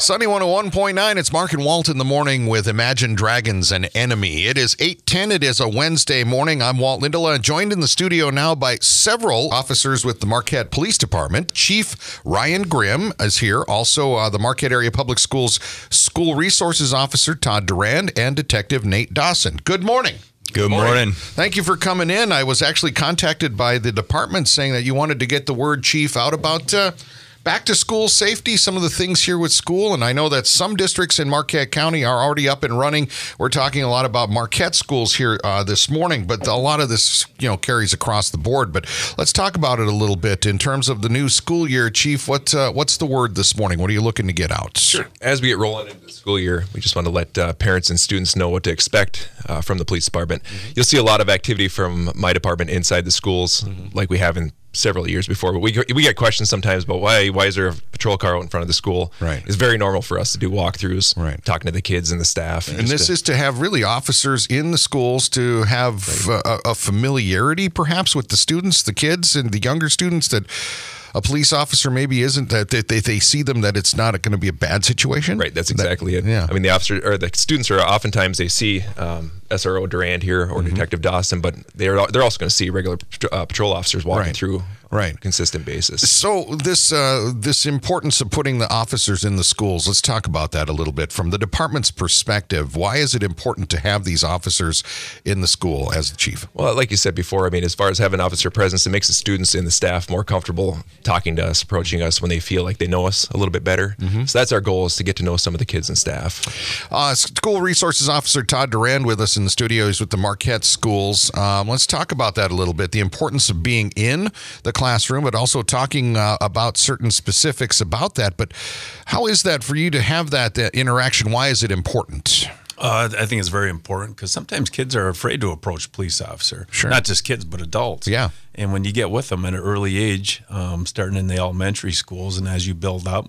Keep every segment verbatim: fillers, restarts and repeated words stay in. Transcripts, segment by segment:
Sunny one oh one point nine, it's Mark and Walt in the morning with Imagine Dragons and Enemy. It is eight ten, it is a Wednesday morning. I'm Walt Lindola, joined in the studio now by several officers with the Marquette Police Department. Chief Ryan Grimm is here, also uh, the Marquette Area Public Schools School Resources Officer Todd Durand, and Detective Nate Dawson. Good morning. Good morning. Thank you for coming in. I was actually contacted by the department saying that you wanted to get the word, Chief, out about uh, back to school safety, some of the things here with school. And I know that some districts in Marquette County are already up and running. We're talking a lot about Marquette schools here uh, this morning, but a lot of this, you know, carries across the board. But let's talk about it a little bit in terms of the new school year. Chief, what uh, what's the word this morning? What are you looking to get out? Sure. As we get rolling into the school year, we just want to let uh, parents and students know what to expect uh, from the police department. Mm-hmm. You'll see a lot of activity from my department inside the schools, mm-hmm. like we have in several years before, but we we get questions sometimes about why why is there a patrol car out in front of the school. Right. It's very normal for us to do walkthroughs, right, talking to the kids and the staff. And, and this to, is to have really officers in the schools to have right. a, a familiarity perhaps with the students, the kids and the younger students, that a police officer maybe isn't, that they, they, they see them, that it's not going to be a bad situation. Right, that's exactly that, it. Yeah. I mean, the officer or the students are oftentimes, they see um, S R O Durand here or mm-hmm. Detective Dawson, but they're they're also going to see regular uh, patrol officers walking right. through right. on a consistent basis. So this uh, this importance of putting the officers in the schools, let's talk about that a little bit from the department's perspective. Why is it important to have these officers in the school as the chief? Well, like you said before, I mean, as far as having officer presence, it makes the students and the staff more comfortable talking to us, approaching us when they feel like they know us a little bit better. Mm-hmm. So that's our goal, is to get to know some of the kids and staff. Uh, School Resources Officer Todd Durand with us in the studio. He's with the Marquette Schools. Um, let's talk about that a little bit, the importance of being in the classroom, but also talking uh, about certain specifics about that. But how is that for you to have that, that interaction? Why is it important? Uh, I think it's very important because sometimes kids are afraid to approach a police officer. Sure. Not just kids, but adults. Yeah. And when you get with them at an early age, um, starting in the elementary schools, and as you build up,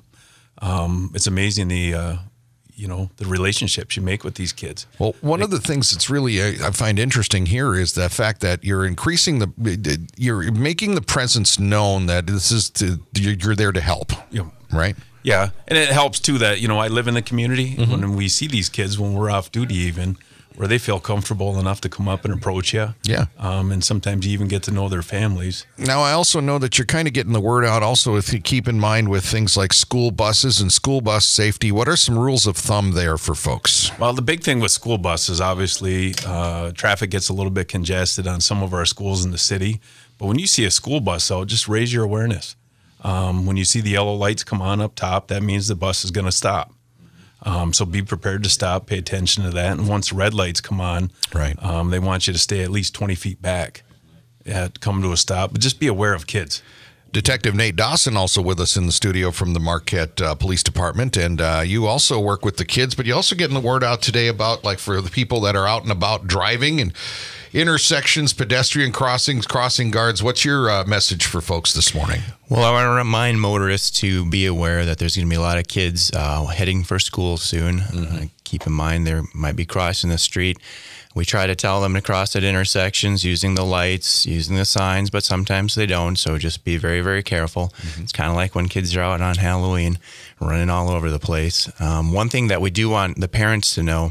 um, it's amazing the uh, you know the relationships you make with these kids. Well, one of the things that's really uh, I find interesting here is the fact that you're increasing the, you're making the presence known that this is to, you're there to help. Yeah. Right. Yeah, and it helps too that, you know, I live in the community, mm-hmm. when we see these kids when we're off duty even, where they feel comfortable enough to come up and approach you. Yeah. Um, and sometimes you even get to know their families. Now, I also know that you're kind of getting the word out also, if you keep in mind with things like school buses and school bus safety. What are some rules of thumb there for folks? Well, the big thing with school buses, obviously, uh, traffic gets a little bit congested on some of our schools in the city. But when you see a school bus out, just raise your awareness. Um, when you see the yellow lights come on up top, that means the bus is going to stop. Um, so be prepared to stop, pay attention to that. And once red lights come on, right, um, they want you to stay at least twenty feet back yeah, to come to a stop. But just be aware of kids. Detective Nate Dawson also with us in the studio from the Marquette uh, Police Department. And uh, you also work with the kids, but you also getting the word out today about, like, for the people that are out and about driving and intersections, pedestrian crossings, crossing guards. What's your uh, message for folks this morning? Well, I want to remind motorists to be aware that there's going to be a lot of kids uh, heading for school soon. Mm-hmm. Uh, keep in mind they might be crossing the street. We try to tell them to cross at intersections using the lights, using the signs, but sometimes they don't, so just be very, very careful. Mm-hmm. It's kind of like when kids are out on Halloween, running all over the place. Um, one thing that we do want the parents to know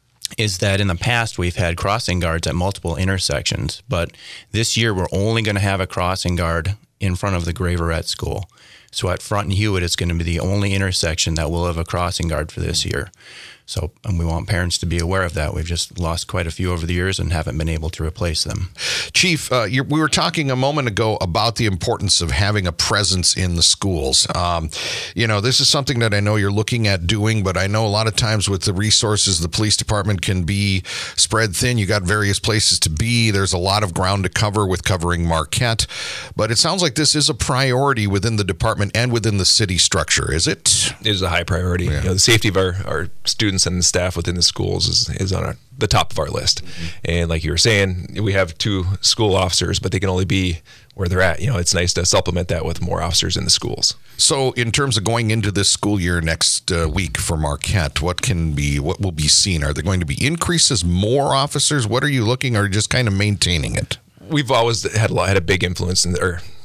is that in the past we've had crossing guards at multiple intersections, but this year we're only going to have a crossing guard in front of the Graverette School. So at Front and Hewitt, it's going to be the only intersection that will have a crossing guard for this year. So and we want parents to be aware of that. We've just lost quite a few over the years and haven't been able to replace them. Chief, uh, you're, we were talking a moment ago about the importance of having a presence in the schools. Um, you know, this is something that I know you're looking at doing, but I know a lot of times with the resources, the police department can be spread thin. You got various places to be. There's a lot of ground to cover with covering Marquette. But it sounds like this is a priority within the department and within the city structure, is it? It is a high priority. Yeah. You know, the safety of our, our students and staff within the schools is, is on our, the top of our list. Mm-hmm. And like you were saying, we have two school officers, but they can only be where they're at. You know, it's nice to supplement that with more officers in the schools. So in terms of going into this school year next uh, week for Marquette, what can be, what will be seen? Are there going to be increases, more officers? What are you looking, or just kind of maintaining it? We've always had a lot, had a big influence in the, or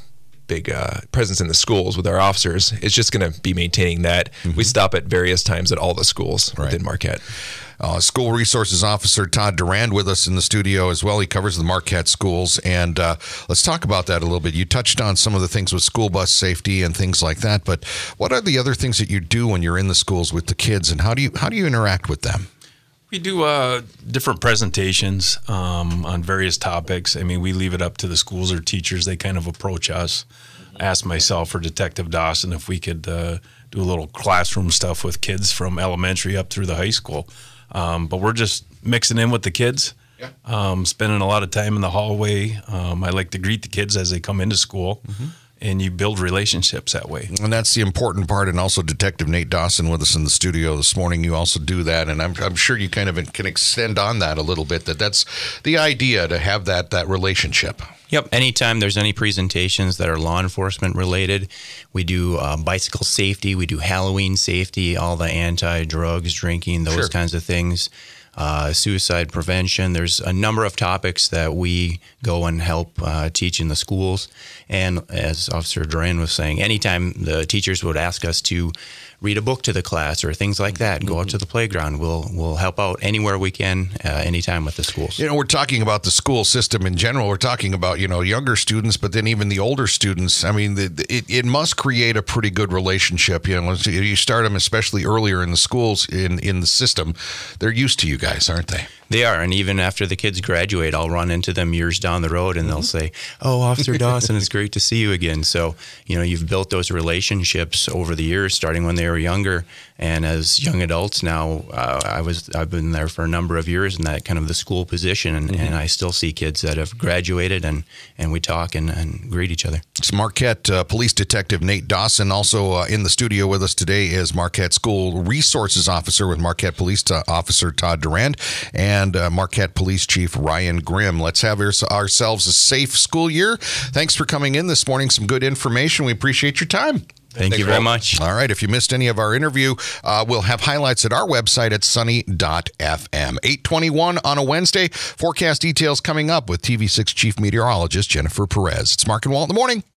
big uh, presence in the schools with our officers. It's just going to be maintaining that. Mm-hmm. We stop at various times at all the schools right. within Marquette. Uh, School Resources Officer Todd Durand with us in the studio as well. He covers the Marquette schools, and uh, let's talk about that a little bit. You touched on some of the things with school bus safety and things like that, but what are the other things that you do when you're in the schools with the kids, and how do you how do you interact with them? We do uh, different presentations um, on various topics. I mean, we leave it up to the schools or teachers. They kind of approach us. Ask myself or Detective Dawson if we could uh, do a little classroom stuff with kids from elementary up through the high school. Um, but we're just mixing in with the kids, yeah. um, spending a lot of time in the hallway. Um, I like to greet the kids as they come into school, mm-hmm. and you build relationships that way. And that's the important part. And also Detective Nate Dawson with us in the studio this morning. You also do that. And I'm, I'm sure you kind of can extend on that a little bit, that that's the idea, to have that, that relationship. Yep. Anytime there's any presentations that are law enforcement related, we do uh, bicycle safety, we do Halloween safety, all the anti-drugs, drinking, those sure. kinds of things, uh, suicide prevention. There's a number of topics that we go and help uh, teach in the schools. And as Officer Duran was saying, anytime the teachers would ask us to read a book to the class or things like that, go out to the playground, we'll we'll help out anywhere we can, uh, anytime with the schools. You know, we're talking about the school system in general. We're talking about, you know, younger students, but then even the older students. I mean, the, it, it must create a pretty good relationship. You know, you start them, especially earlier in the schools, in, in the system. They're used to you guys, aren't they? They are, and even after the kids graduate, I'll run into them years down the road, and they'll say, "Oh, Officer Dawson, it's great to see you again." So, you know, you've built those relationships over the years, starting when they were younger, and as young adults now. Uh, I was, I've been there for a number of years in that kind of the school position, and, mm-hmm. and I still see kids that have graduated, and, and we talk and, and greet each other. It's Marquette uh, Police Detective Nate Dawson. Also uh, in the studio with us today is Marquette School Resources Officer with Marquette Police uh, Officer Todd Durand, and And uh, Marquette Police Chief Ryan Grimm. Let's have our, ourselves a safe school year. Thanks for coming in this morning. Some good information. We appreciate your time. Thank Thanks you very all. much. All right. If you missed any of our interview, uh, we'll have highlights at our website at sunny dot f m. eight twenty-one on a Wednesday. Forecast details coming up with T V six Chief Meteorologist Jennifer Perez. It's Mark and Walt in the morning.